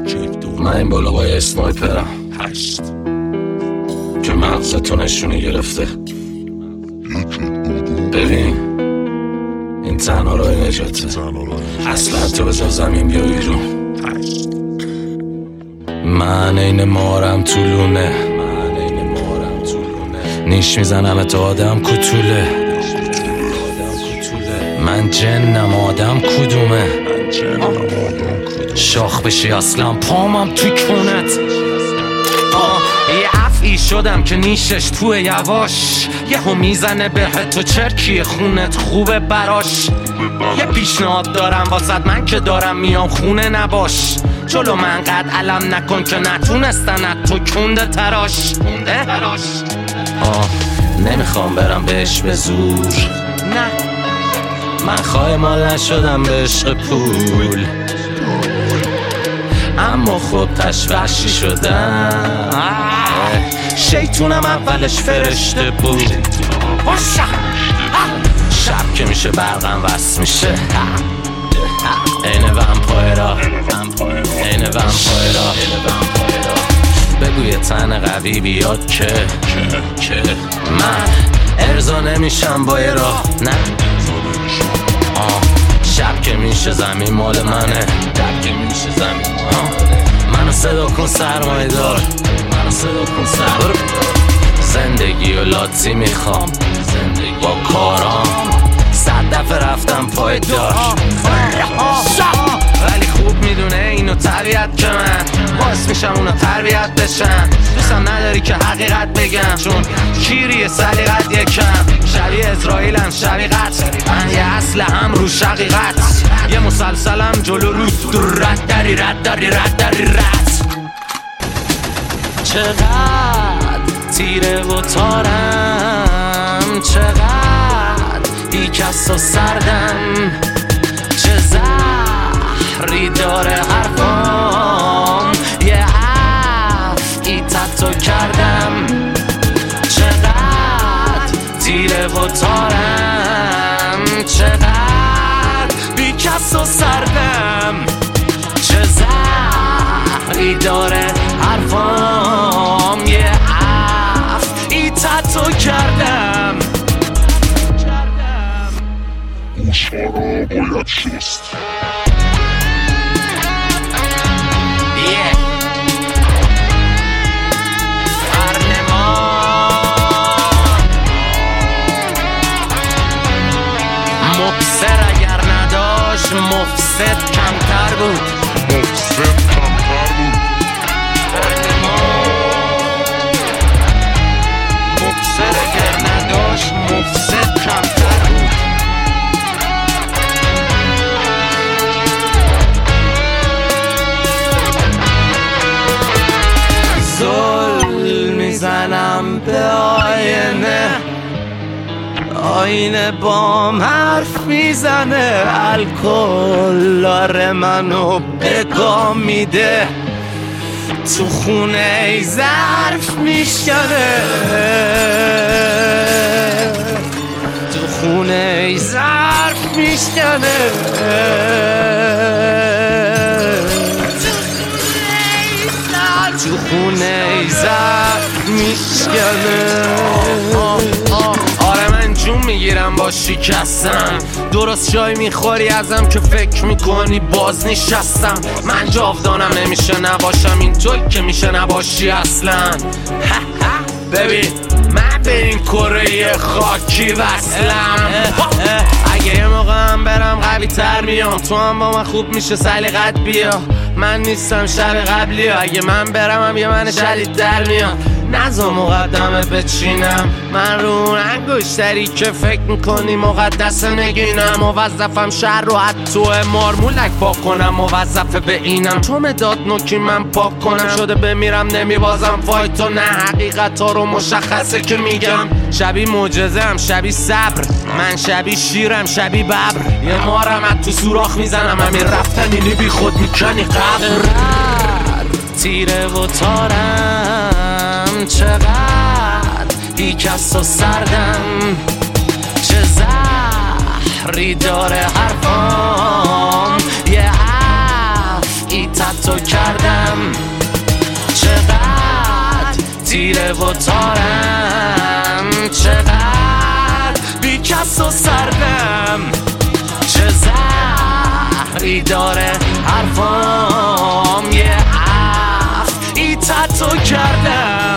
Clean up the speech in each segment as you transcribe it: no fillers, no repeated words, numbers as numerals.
من این بالا با یه اسنایپرم که مغزتو نشونی گرفته. ببین این تنها راه نجاته. اصلا تو بذار زمین بیا بیرون. من این مارم طولونه، نیش میزنم تو آدم کتوله. من جنم آدم کدومه؟ شاخ بشی اصلا پامم توی کونت. یه افعی شدم که نیشش توی یواش یهو میزنه به تو چرکی خونت خوبه براش. یه پیشنهاد دارم واسد من که دارم میام خونه نباش. جلو من قد علم نکن که نتونستن تو کنده تراش. نمیخوام برم بهش به زور، نه من خواهی مال نشدم به عشق پول، اما خب تشوشی شدم. شیطونم اولش فرشته بود. شب که میشه برقم وصل میشه. این ومپایرا بگو یه تن قوی بیاد که من ارضا نمیشم با یه راه. نه شب که میشه زمین مال منه. منو صدا کن سرمایه دار، منو صدا کن سرمایه دار. زندگی و لاتی میخوام با کارام. 100 دفعه رفتم پای دار ولی خوب میدونه اینو طبیعت که من باعث میشم اونا تربیت بشن. دوستم نداری که حقیقت بگم چون کیری سلیقت یکم. شبیه اسرائیلم شبیه قتل، من یه اصله هم رو شقیقت. یه مسلسلم جلو رو رد داری رد داری رد داری رد. چقدر تیره و تارم، چقدر بیکس و سردم، چه زهری داره حرفام. یه افعی تتو کردم. چقدر تیره و تارم، چقدر بیکس و سردم، چه زهری داره حرفام. یه افعی تتو کردم. گوشها را باید شست. مبصر اگر نداشت مفسد کمتر بود. مبصر اگر نداشت مفسد کمتر بود. زل میزنم به آینه بام حرف میزنه. الکل داره منو بگام میده. تو خونه ای ظرف میشکنه. تو خونه ای ظرف میشکنه. تو خونه ای ظرف میشکنه. آره من جون میگیرم با شکستم. درست جای میخوری ازم که فکر میکنی باز نشستم. من جاودانم نمیشه نباشم اینطور که میشه نباشی اصلا. ببین من به این کره خاکی وصلم. اگه یه موقع هم برم قوی تر میام تو هم با من خوب میشه سلیقت بیا. من نیستم شب قبلی، اگه من برم هم یه من جدید در میاد. نزا مقدمه بچینم من رو اون انگشتری که فکر میکنی مقدس نگینم. موظفم شهر رو حتی مارمولک پاک کنم. موظفه به اینم تو مداد نوکی من پاک کنم. شده بمیرم نمیبازم فایتو نه حقیقت ها رو مشخصه که میگم. شبی معجزه هم شبی صبر، من شبی شیرم شبی ببر. یه مارم از تو سوراخ میزنم همین رفتن اینی بی خود میکنی قبر. تیره و تارم، چقدر بیکس و سردم، چه زهری داره حرفام. یه افعی تتو کردم. تیره و تارم، چقدر بی کس و سردم، چه زهری داره حرفام، یه ای تتو کردم.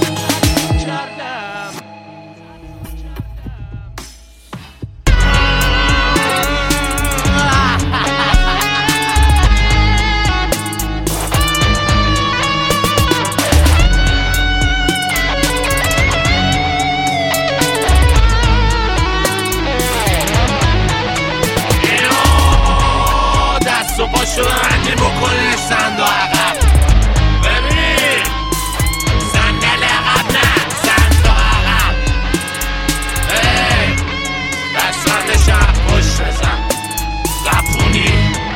دست و پاشو بندی بکنی سند و عقب، ببین صندل عقب نه سند و عقب، دستان شب پشت بزن زفونی.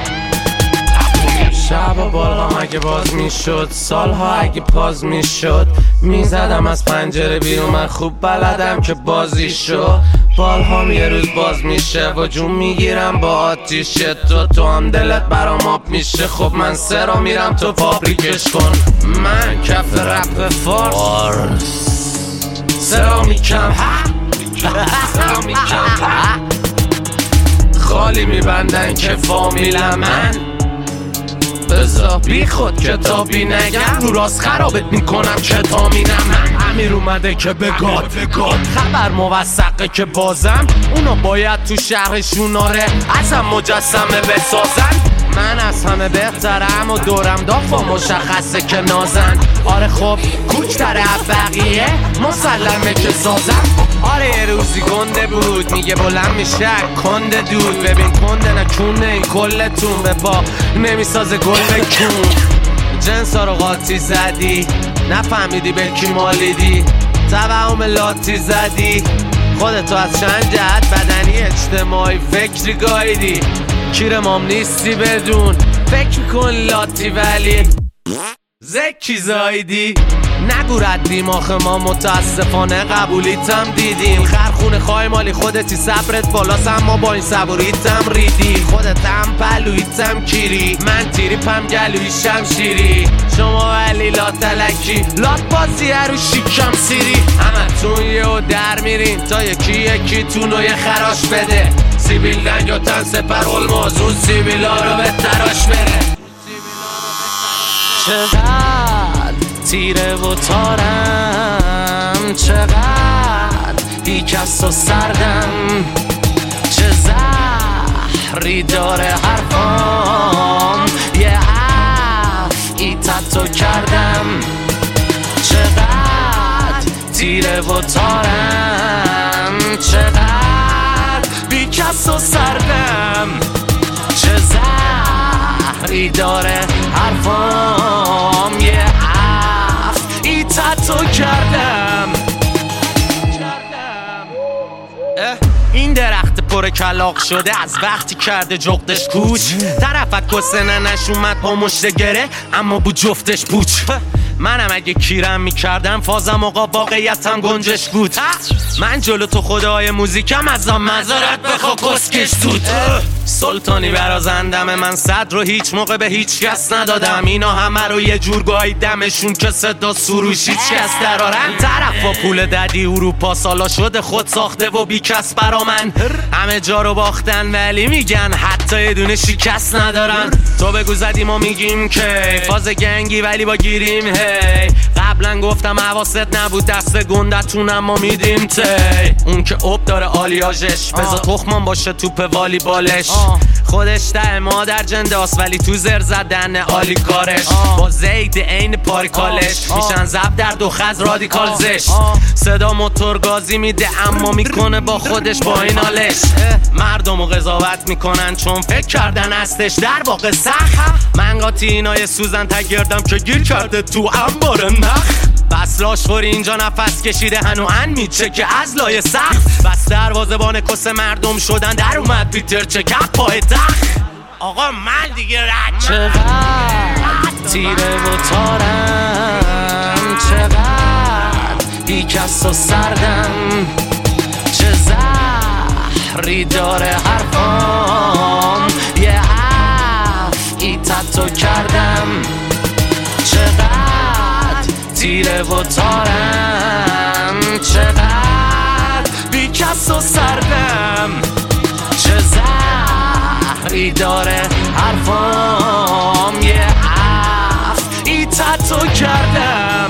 شب و بالام اگه باز میشد، سالها اگه پاز میشد، میزدم از پنجره بیرون، من خوب بلدم که بازی شد. بالهام یه روز باز میشه و جون میگیرم با آتیش تو هم دلت برام آب میشه. خب من سرا میرم تو فابریکش کن، من کف رپ فارس سرا میکم سرا میکم خالی میبندن که فامیل من، بذار بی خود کتابی نگم، رو راست خرابت میکنم کتامینم. من امیر اومده که بگاد خبر موثقه که بازم اونا باید تو شهرشون آره ازم مجسمه بسازن. من از همه بهترم و دورم دافا مشخصه که نازن. آره خب کوچتر از بقیه مسلمه که سازم. آره یه روزی گنده بود میگه بلند میشه کنده دود، ببین کنده نکونه این کلتون به با نمیسازه گل بکون. جنسا رو قاطی زدی نفهمیدی به کی مالیدی، توهم لاتی زدی خودتو از چند جهت بدنی اجتماعی فکری گایدی. کیر مام نیستی بدون فکر کن لاتی ولی زکی زایدی. نگو رد دیماخ ما متاسفانه قبولیتم دیدیم. خرخونه خواهی مالی خودتی صبرت بالاست اما با این صبوریتم ریدی. خودتم پلویتم کیری من تیری پم گلوی شمشیری. شما ولی لاتلکی لات بازی رو شیکم سیری. همه تون یه و در میرین تا یکی تون رو یه خراش بده. سیبیل دنگ و تن سپر المازون سیبیلا رو به تراش بره. چقدر تیره و تارم، چقدر بی کس و سردم، چه زهری داره حرفام، یه ای تتو کردم. چقدر تیره و تارم، چقدر بی کس و سردم، چه زهری داره حرفام، یه ای تتو کردم. این درخت پر کلاق شده از وقتی کرده جغدش کوچ. طرفت کسه ننش اومد با مشت گره اما بو جفتش پوچ. منم اگه کیرم میکردم فازم آقا واقعیتم گنجش بود. من جلو تو خدای موزیکم ازم مزارت بخوا کسکش زود. سلطانی برازندم من صد رو هیچ موقع به هیچ کس ندادم. اینا همه رو یه جور گاییدمشون که صدا سروش هیچ کس درارن. طرف با پول ددی اروپا سالا شده خود ساخته و بی کس برا من. همه جا رو باختن ولی میگن حتی یه دونه شکست ندارن. تو بگو زدی ما میگیم که فاز گنگی ولی با گیریم هی. قبلا گفتم حواست نبود دست گندتون اما میدیم تی. اون که اوب داره آلیاژش بذار تخمان باشه توپ والیبالش. خودش ته مادر جنداست ولی تو زر زدن عالی کارش. با زید عین پاریکالش میشن زب در دو خز رادیکال زش. صدا موتور گازی میده اما میکنه با خودش با این حالش. مردمو قضاوت میکنن چون فکر کردن هستش در واقع سخت. من قاطی اینای سوزن تگردم که گیر کرده تو انبار نخ. بس لاشخوری اینجا نفس کشیده هنو ان میچه که از لای سخت. بس دروازه‌بان کس مردم شدن در اومد پیتر چکپ پای تخت. آقا من دیگه رد چقدر تیره و تارم، چقدر بی کس و سردم، چه زهری داره حرفام، یه ای تتو کردم. چقدر تیره و تارم، چقدر بی کس و سردم، چه زهری داره حرفام، یه ای تتو کردم.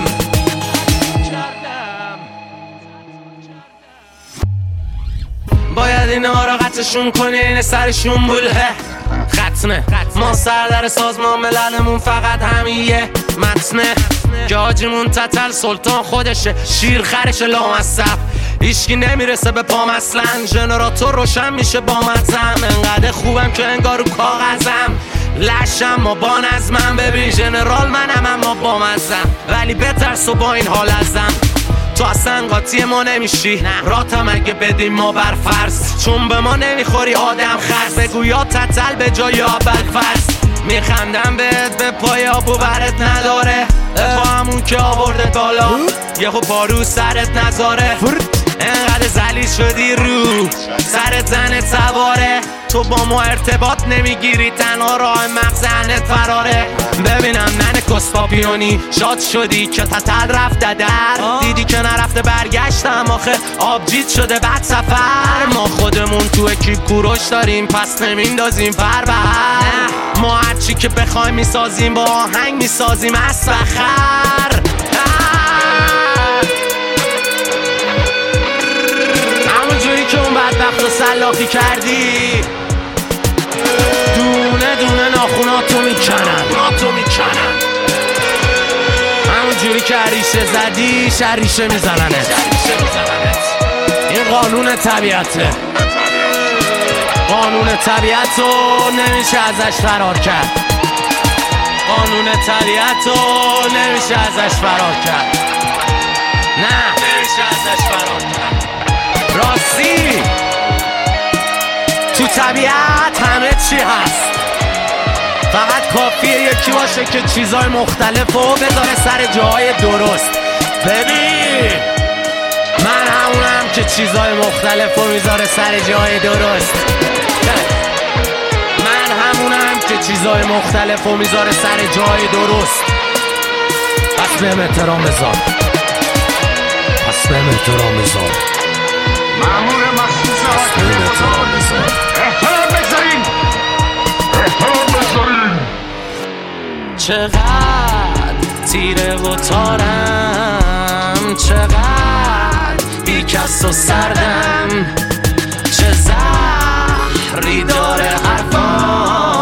باید اینا را قطعشون کنی، این سرشون بوله ختمه. ما سردر سازمان مللمون فقط همیه متنه که حاجیمون تتل سلطان خودشه، شیر خرش لامصب، هیچکی نمیرسه به پام اصلا. ژنراتور روشن میشه با مزم، انقدر خوبم که انگار رو کاغذم، لشم ما با نظمم. ببین ژنرال منم اما با مزم، ولی بترس و با این حال ازم. تو اصلا قاطی ما نمیشی، راتم اگه بدیم ما بر فرض، چون به ما نمیخوری آدم خرس. بگو یا تتل به جای ابوالفضل، میخندم بهت به پای آب و برت نداره، با همون که آورده بالا یهو پارو سرت نذاره. انقدر ذلیل شدی رو سرت زن سواره، تو با ما ارتباط نمیگیری، تنها راه مغزنت فراره. ببینم ننه کسپاپیونی شاد شدی که تتل رفته در، دیدی که نرفته برگشتم آخه آبجید شده بعد سفر. ما خودمون تو اکیپ کوروش داریم پس نمیندازیم پر به هر، ما هرچی که بخوایم میسازیم با آهنگ میسازیم از فخر. همونجوری که اون بدبخت رو سلاخی کردی، دونه دونه ناخوناتو میکنن. همونجوری که ریشه زدی ریشه میزننت. این قانون طبیعته، قانون طبیعت رو نمیشه ازش فرار کرد، قانون طبیعت رو نمیشه ازش فرار کرد، نه نمیشه ازش فرار کرد. راستی تو طبیعت همه چی هست، فقط کافیه یکی باشه که چیزای مختلف رو بذاره سر جاهای درست. ببین من همونم که چیزای مختلف رو میذاره سر جای درست، من همونم که چیزای مختلف رو میذاره سر جای درست. پس بهم احترام بذار، پس بهم احترام بذار، مأمور مخصوص حاکم احترام بذارین، احترام بذارین. چقدر تیره و تارم، چقدر بی کس و سردم، چه زهری داره حرفام،